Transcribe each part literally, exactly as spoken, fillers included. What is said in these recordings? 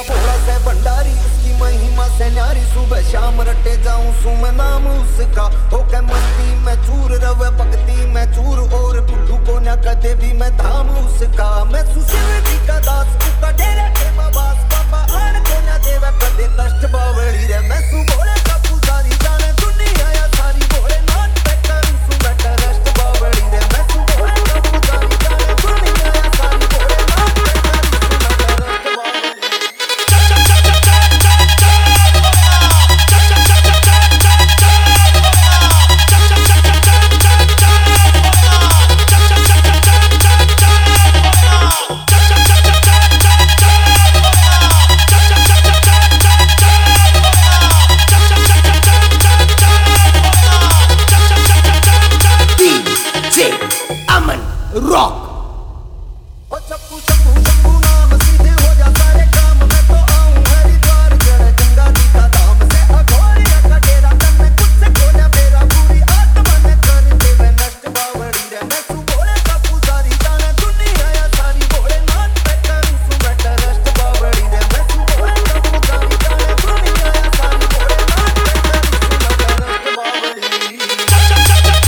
भोला से भंडारी, उसकी महिमा से न्यारी। सुबह शाम रटे जाऊं सु मैं नाम उसका, होके मस्ती में चूर रवे भक्ति में चूर। और बुद्धू को न कदे भी मैं धाम उसका। मैं सुशिव जी का दास, उसका डेरे के बाबास। बाबा आन को न देवे कदे कष्ट बावड़ी रे। मैं सु भोले का पुजारी, जाने दुनिया या सारी। भोले नाथ पे करूं सु मैं कष्ट बावड़ी रे। मैं सु भोले का पुजारी, जाने दुनिया या सारी। भोले नाथ पे करूं सु मैं Rock. ओ चप्पू चप्पू चप्पू नाम सीधे हो जा सारे काम। मैं तो आऊं हरिद्वार जड़ गंगा जी का धाम से। अघोरिया का डेरा करने कुछ से खोजा मेरा। पूरी आत्मा ने कर देवे नष्ट बावड़ी रे। मैं सु भोले का पुजारी, जाने दुनिया या सारी। भोले नाथ पे करूं सु मैं कष्ट बावड़ी रे। मैं सु भोले का पुजारी, जाने दुनिया या सारी। भोले नाथ पे करूं सु मैं कष्ट बावड़ी।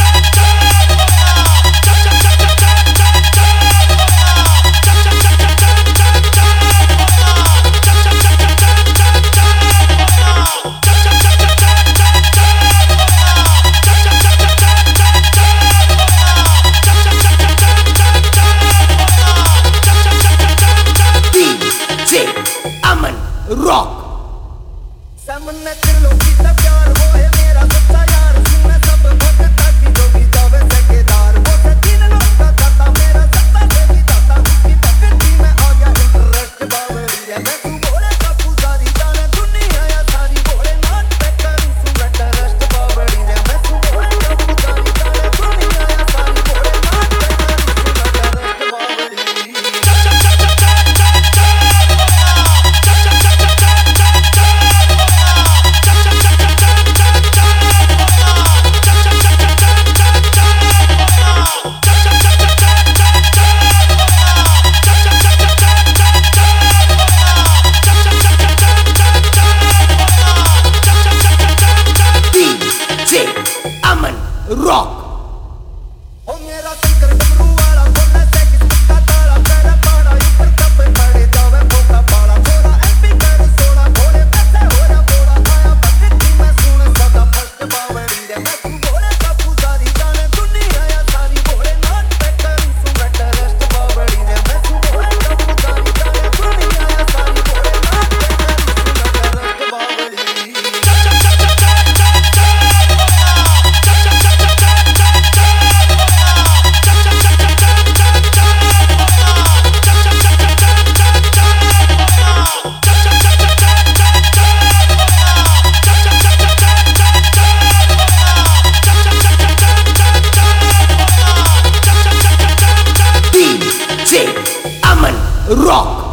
Rock. सामने त्रिलोकी का प्यार, वो है मेरा सच्चा यार। सुने सब भक्ता की जो भी जावे सेकेदार। वो है तीन लोक का दाता, मेरा सत्ता से भी दाता। उसकी भक्ति में आ गया इंटरेस्ट बावड़ी रे। मैं सु भोले का पुजारी, जाने दुनिया या सारी। भोले नाथ पे करूं सु मैं कष्ट बावड़ी रे। मैं सु भोले का पुजारी, जाने दुनिया या सारी। भोले नाथ पे करूं सु मैं कष्ट बावड़ी। Rock. ओ मेरा शंकर डमरू वाला, बोले से किस्मत का ताला। तेरा पाड़ा ऊपर कब पड़े जावे भोका पाड़ा। थोड़ा एमपी कर सोना, भोले पैसे हो जा बोड़ा। आया भक्ति में सुन सदा फर्स्ट बावड़ी रे। मैं सु भोले का पुजारी, जाने दुनिया या सारी। भोले नाथ पे करूं सु मैं कष्ट बावड़ी रे। मैं सु भोले का पुजारी, जाने दुनिया या सारी। भोले नाथ पे करूं सु मैं कष्ट बावड़ी। D J Aman Rock.